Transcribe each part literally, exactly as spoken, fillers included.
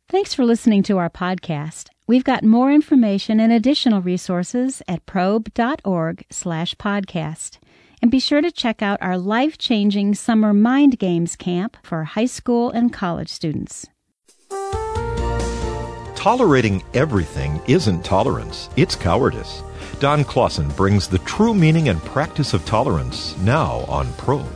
Thanks for listening to our podcast. We've got more information and additional resources at probe.org slash podcast. And be sure to check out our life-changing summer mind games camp for high school and college students. Tolerating everything isn't tolerance, it's cowardice. Don Clausen brings the true meaning and practice of tolerance now on Probe.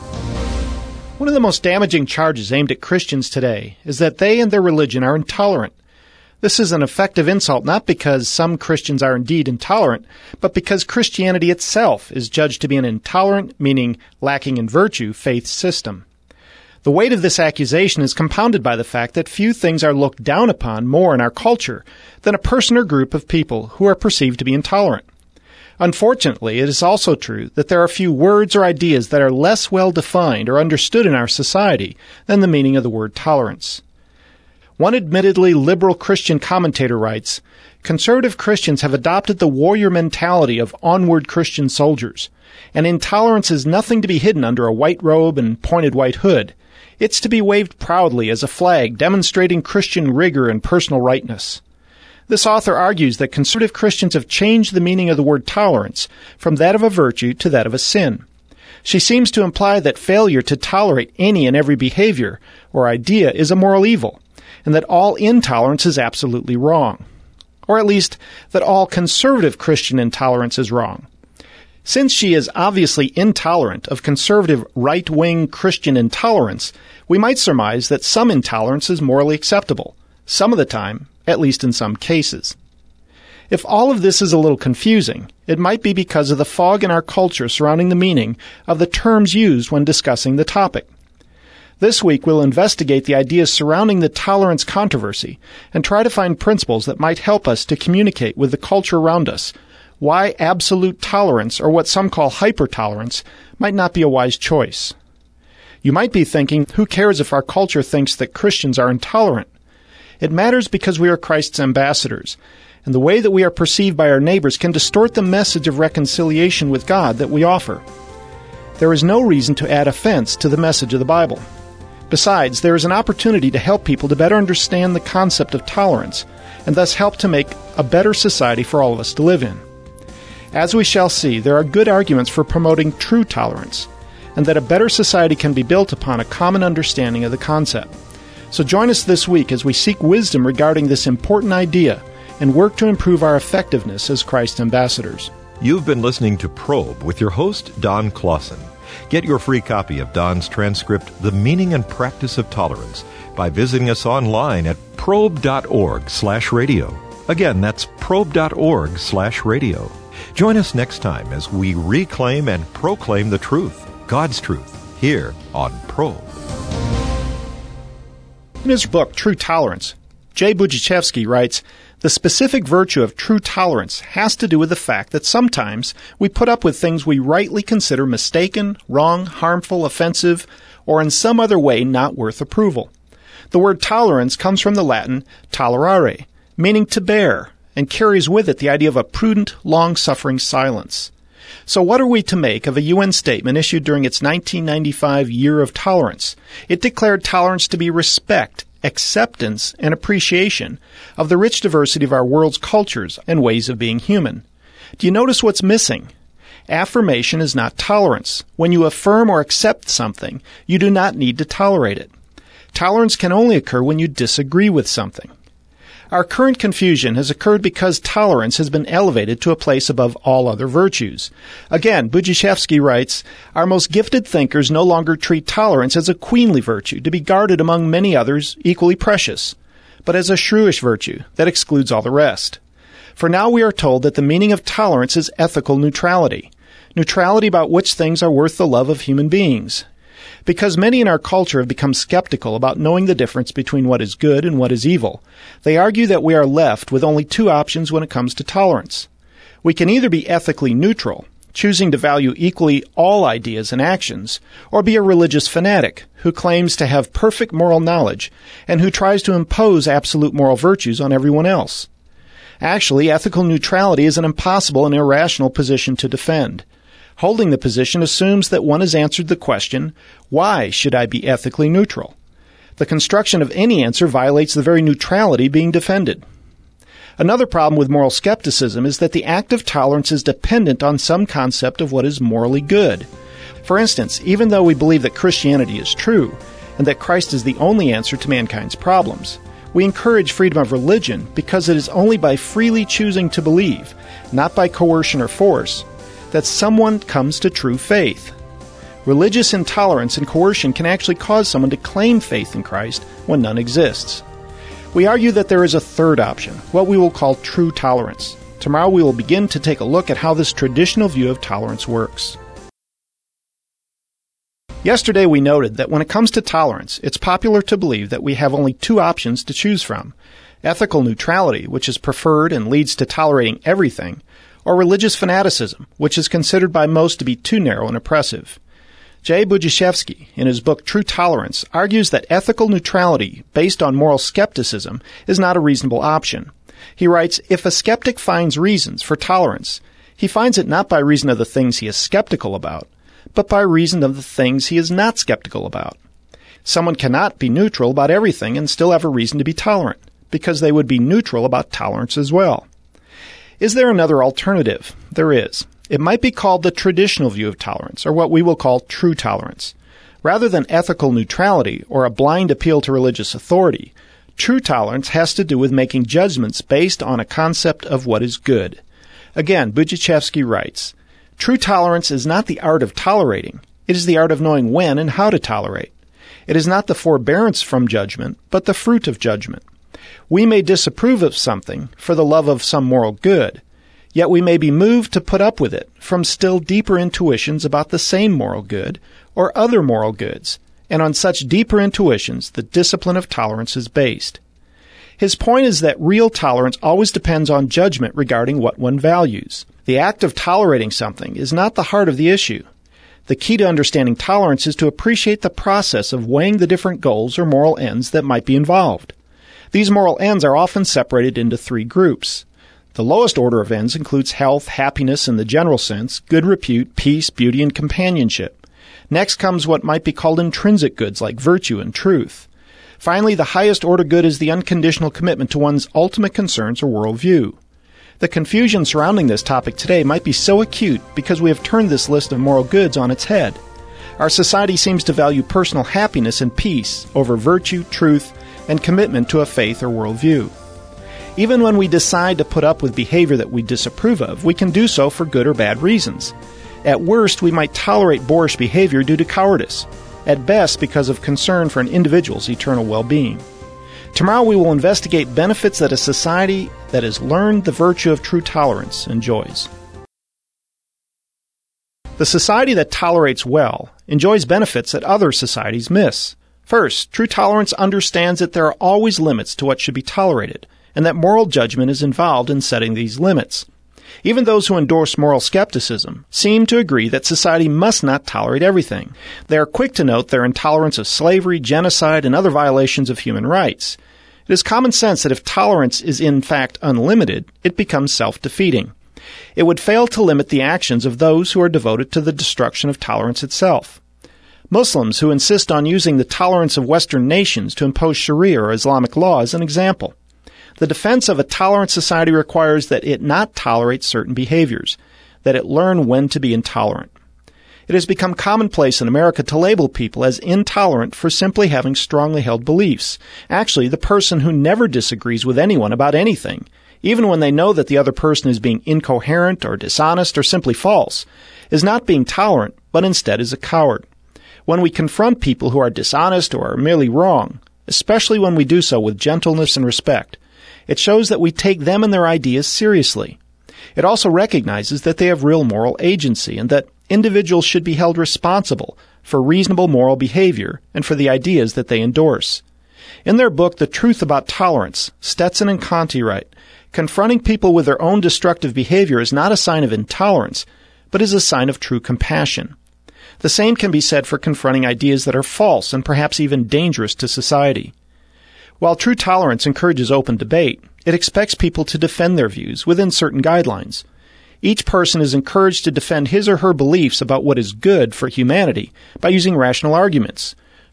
One of the most damaging charges aimed at Christians today is that they and their religion are intolerant. This is an effective insult not because some Christians are indeed intolerant, but because Christianity itself is judged to be an intolerant, meaning lacking in virtue, faith system. The weight of this accusation is compounded by the fact that few things are looked down upon more in our culture than a person or group of people who are perceived to be intolerant. Unfortunately, it is also true that there are few words or ideas that are less well defined or understood in our society than the meaning of the word tolerance. One admittedly liberal Christian commentator writes, "Conservative Christians have adopted the warrior mentality of onward Christian soldiers, and intolerance is nothing to be hidden under a white robe and pointed white hood. It's to be waved proudly as a flag demonstrating Christian rigor and personal rightness." This author argues that conservative Christians have changed the meaning of the word tolerance from that of a virtue to that of a sin. She seems to imply that failure to tolerate any and every behavior or idea is a moral evil, and that all intolerance is absolutely wrong. Or at least, that all conservative Christian intolerance is wrong. Since she is obviously intolerant of conservative right-wing Christian intolerance, we might surmise that some intolerance is morally acceptable, some of the time, at least in some cases. If all of this is a little confusing, it might be because of the fog in our culture surrounding the meaning of the terms used when discussing the topic. This week we'll investigate the ideas surrounding the tolerance controversy and try to find principles that might help us to communicate with the culture around us why absolute tolerance, or what some call hypertolerance, might not be a wise choice. You might be thinking, who cares if our culture thinks that Christians are intolerant? It matters because we are Christ's ambassadors, and the way that we are perceived by our neighbors can distort the message of reconciliation with God that we offer. There is no reason to add offense to the message of the Bible. Besides, there is an opportunity to help people to better understand the concept of tolerance, and thus help to make a better society for all of us to live in. As we shall see, there are good arguments for promoting true tolerance, and that a better society can be built upon a common understanding of the concept. So join us this week as we seek wisdom regarding this important idea and work to improve our effectiveness as Christ's ambassadors. You've been listening to Probe with your host, Don Clausen. Get your free copy of Don's transcript, The Meaning and Practice of Tolerance, by visiting us online at probe.org slash radio. Again, that's probe.org slash radio. Join us next time as we reclaim and proclaim the truth, God's truth, here on Probe. In his book, True Tolerance, Jay Budziszewski writes, "The specific virtue of true tolerance has to do with the fact that sometimes we put up with things we rightly consider mistaken, wrong, harmful, offensive, or in some other way not worth approval. The word tolerance comes from the Latin tolerare, meaning to bear, and carries with it the idea of a prudent, long-suffering silence. So what are we to make of a U N statement issued during its nineteen ninety-five Year of Tolerance? It declared tolerance to be respect, acceptance, and appreciation of the rich diversity of our world's cultures and ways of being human. Do you notice what's missing? Affirmation is not tolerance. When you affirm or accept something, you do not need to tolerate it. Tolerance can only occur when you disagree with something. Our current confusion has occurred because tolerance has been elevated to a place above all other virtues. Again, Budziszewski writes, "Our most gifted thinkers no longer treat tolerance as a queenly virtue to be guarded among many others equally precious, but as a shrewish virtue that excludes all the rest. For now we are told that the meaning of tolerance is ethical neutrality, neutrality about which things are worth the love of human beings. Because many in our culture have become skeptical about knowing the difference between what is good and what is evil, they argue that we are left with only two options when it comes to tolerance. We can either be ethically neutral, choosing to value equally all ideas and actions, or be a religious fanatic who claims to have perfect moral knowledge and who tries to impose absolute moral virtues on everyone else. Actually, ethical neutrality is an impossible and irrational position to defend. Holding the position assumes that one has answered the question, why should I be ethically neutral? The construction of any answer violates the very neutrality being defended. Another problem with moral skepticism is that the act of tolerance is dependent on some concept of what is morally good. For instance, even though we believe that Christianity is true, and that Christ is the only answer to mankind's problems, we encourage freedom of religion because it is only by freely choosing to believe, not by coercion or force, that someone comes to true faith. Religious intolerance and coercion can actually cause someone to claim faith in Christ when none exists. We argue that there is a third option, what we will call true tolerance. Tomorrow we will begin to take a look at how this traditional view of tolerance works. Yesterday we noted that when it comes to tolerance, it's popular to believe that we have only two options to choose from: ethical neutrality, which is preferred and leads to tolerating everything, or religious fanaticism, which is considered by most to be too narrow and oppressive. Jay Budziszewski, in his book True Tolerance, argues that ethical neutrality based on moral skepticism is not a reasonable option. He writes, if a skeptic finds reasons for tolerance, he finds it not by reason of the things he is skeptical about, but by reason of the things he is not skeptical about. Someone cannot be neutral about everything and still have a reason to be tolerant, because they would be neutral about tolerance as well. Is there another alternative? There is. It might be called the traditional view of tolerance, or what we will call true tolerance. Rather than ethical neutrality or a blind appeal to religious authority, true tolerance has to do with making judgments based on a concept of what is good. Again, Budziszewski writes, true tolerance is not the art of tolerating. It is the art of knowing when and how to tolerate. It is not the forbearance from judgment, but the fruit of judgment. We may disapprove of something for the love of some moral good, yet we may be moved to put up with it from still deeper intuitions about the same moral good or other moral goods, and on such deeper intuitions the discipline of tolerance is based. His point is that real tolerance always depends on judgment regarding what one values. The act of tolerating something is not the heart of the issue. The key to understanding tolerance is to appreciate the process of weighing the different goals or moral ends that might be involved. These moral ends are often separated into three groups. The lowest order of ends includes health, happiness in the general sense, good repute, peace, beauty, and companionship. Next comes what might be called intrinsic goods like virtue and truth. Finally, the highest order good is the unconditional commitment to one's ultimate concerns or worldview. The confusion surrounding this topic today might be so acute because we have turned this list of moral goods on its head. Our society seems to value personal happiness and peace over virtue, truth, and commitment to a faith or worldview. Even when we decide to put up with behavior that we disapprove of, we can do so for good or bad reasons. At worst, we might tolerate boorish behavior due to cowardice. At best, because of concern for an individual's eternal well-being. Tomorrow we will investigate benefits that a society that has learned the virtue of true tolerance enjoys. The society that tolerates well enjoys benefits that other societies miss. First, true tolerance understands that there are always limits to what should be tolerated, and that moral judgment is involved in setting these limits. Even those who endorse moral skepticism seem to agree that society must not tolerate everything. They are quick to note their intolerance of slavery, genocide, and other violations of human rights. It is common sense that if tolerance is in fact unlimited, it becomes self-defeating. It would fail to limit the actions of those who are devoted to the destruction of tolerance itself. Muslims who insist on using the tolerance of Western nations to impose Sharia or Islamic law is an example. The defense of a tolerant society requires that it not tolerate certain behaviors, that it learn when to be intolerant. It has become commonplace in America to label people as intolerant for simply having strongly held beliefs. Actually, the person who never disagrees with anyone about anything, even when they know that the other person is being incoherent or dishonest or simply false, is not being tolerant, but instead is a coward. When we confront people who are dishonest or are merely wrong, especially when we do so with gentleness and respect, it shows that we take them and their ideas seriously. It also recognizes that they have real moral agency and that individuals should be held responsible for reasonable moral behavior and for the ideas that they endorse. In their book, The Truth About Tolerance, Stetson and Conti write, confronting people with their own destructive behavior is not a sign of intolerance, but is a sign of true compassion. The same can be said for confronting ideas that are false and perhaps even dangerous to society. While true tolerance encourages open debate, it expects people to defend their views within certain guidelines. Each person is encouraged to defend his or her beliefs about what is good for humanity by using rational arguments.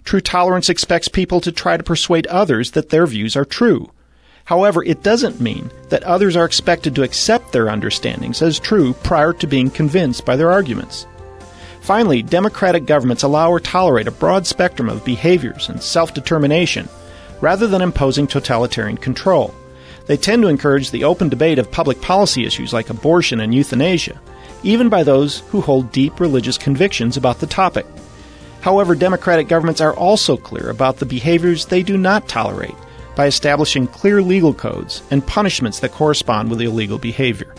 True tolerance expects people to try to persuade others that their views are true. However, it doesn't mean that others are expected to accept their understandings as true prior to being convinced by their arguments. Finally, democratic governments allow or tolerate a broad spectrum of behaviors and self-determination, rather than imposing totalitarian control. They tend to encourage the open debate of public policy issues like abortion and euthanasia, even by those who hold deep religious convictions about the topic. However, democratic governments are also clear about the behaviors they do not tolerate by establishing clear legal codes and punishments that correspond with illegal behavior.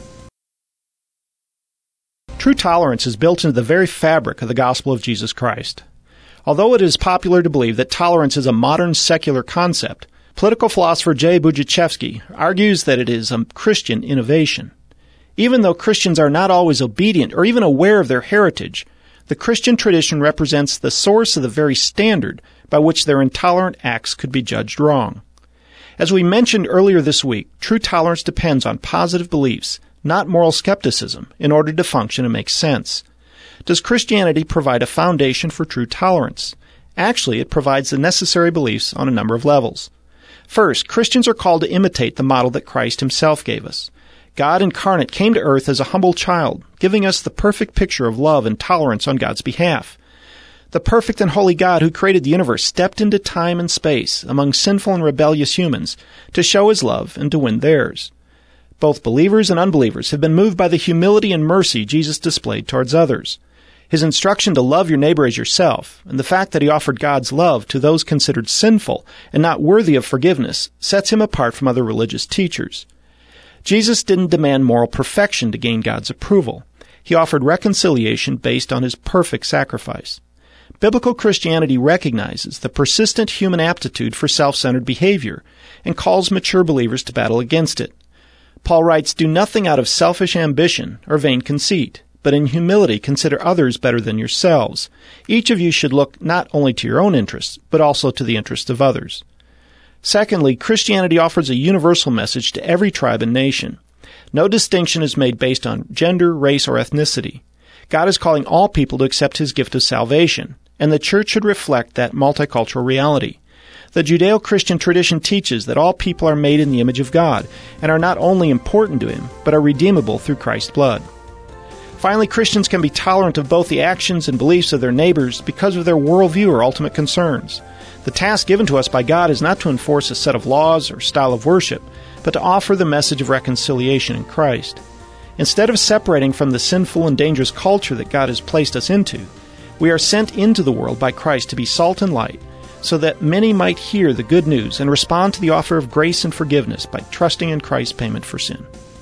True tolerance is built into the very fabric of the gospel of Jesus Christ. Although it is popular to believe that tolerance is a modern secular concept, political philosopher J. Budziszewski argues that it is a Christian innovation. Even though Christians are not always obedient or even aware of their heritage, the Christian tradition represents the source of the very standard by which their intolerant acts could be judged wrong. As we mentioned earlier this week, true tolerance depends on positive beliefs, not moral skepticism, in order to function and make sense. Does Christianity provide a foundation for true tolerance? Actually, it provides the necessary beliefs on a number of levels. First, Christians are called to imitate the model that Christ himself gave us. God incarnate came to earth as a humble child, giving us the perfect picture of love and tolerance on God's behalf. The perfect and holy God who created the universe stepped into time and space among sinful and rebellious humans to show his love and to win theirs. Both believers and unbelievers have been moved by the humility and mercy Jesus displayed towards others. His instruction to love your neighbor as yourself, and the fact that he offered God's love to those considered sinful and not worthy of forgiveness, sets him apart from other religious teachers. Jesus didn't demand moral perfection to gain God's approval. He offered reconciliation based on his perfect sacrifice. Biblical Christianity recognizes the persistent human aptitude for self-centered behavior and calls mature believers to battle against it. Paul writes, "Do nothing out of selfish ambition or vain conceit, but in humility consider others better than yourselves. Each of you should look not only to your own interests, but also to the interests of others." Secondly, Christianity offers a universal message to every tribe and nation. No distinction is made based on gender, race, or ethnicity. God is calling all people to accept his gift of salvation, and the church should reflect that multicultural reality. The Judeo-Christian tradition teaches that all people are made in the image of God and are not only important to him, but are redeemable through Christ's blood. Finally, Christians can be tolerant of both the actions and beliefs of their neighbors because of their worldview or ultimate concerns. The task given to us by God is not to enforce a set of laws or style of worship, but to offer the message of reconciliation in Christ. Instead of separating from the sinful and dangerous culture that God has placed us into, we are sent into the world by Christ to be salt and light, so that many might hear the good news and respond to the offer of grace and forgiveness by trusting in Christ's payment for sin.